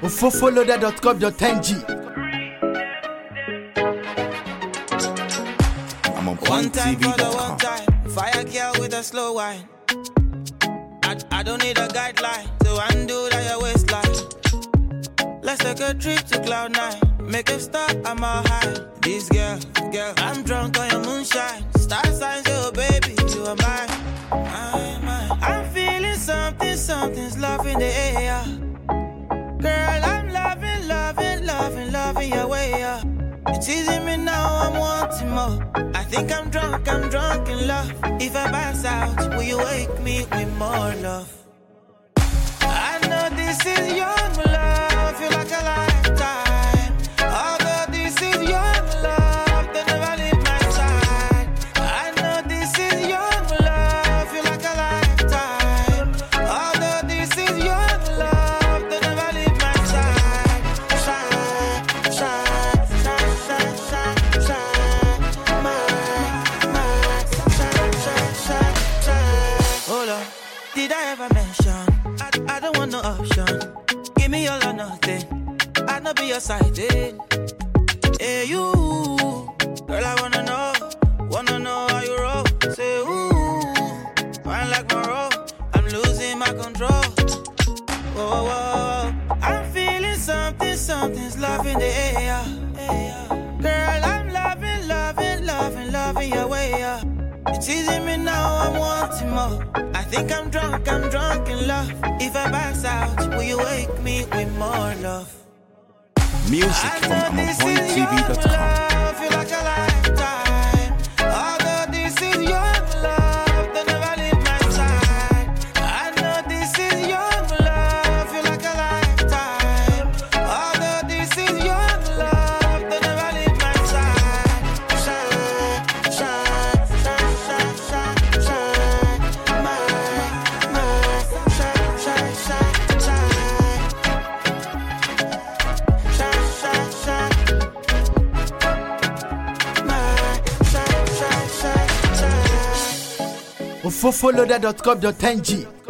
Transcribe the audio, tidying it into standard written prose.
Fofoloader.com.ng. I'm on One time for the one pointtv.com. time. Fire girl with a slow wine. I don't need a guideline to undo that your waistline. Let's take a trip to Cloud9. Make it stop, I'm all high. This girl, I'm drunk on your moonshine. Star signs, oh baby, you are mine. I'm feeling something, something's love in the air. Girl, I'm loving your way up. It's teasing me now, I'm wanting more. I think I'm drunk in love. If I pass out, will you wake me with more love? I know this is young love, feel like a lifetime. Although this is young love, they never leave my side. I know this is young love, feel like a lifetime. Although this is young love, they never leave my side. Shine, shine, shine, shine, shine, shine. My, shine. Hold on, did I ever mention? I don't want no option. Give me all or nothing. I not be your side. Hey, you. Girl, I wanna know how you roll. Say, ooh, fine like Monroe. I'm losing my control. Whoa, whoa. I'm feeling something, something's love in the air. Girl, I'm loving your way up. It's teasing me now, I'm wanting more. I think I'm drunk in love. If I pass out, will you wake me with more love? Music from I'm on pointtv.com. Feel like a lifetime. Although this is young love, they never leave my side. I know this is young love, feel like a lifetime. Although this is young love, they never leave my side. Shine, shine, shine, shine, shine, shine. My, shine, shine, shine, shine. Shine, shine, shine. My, shine, shine, shine, shine. Fofoloader.com.ng.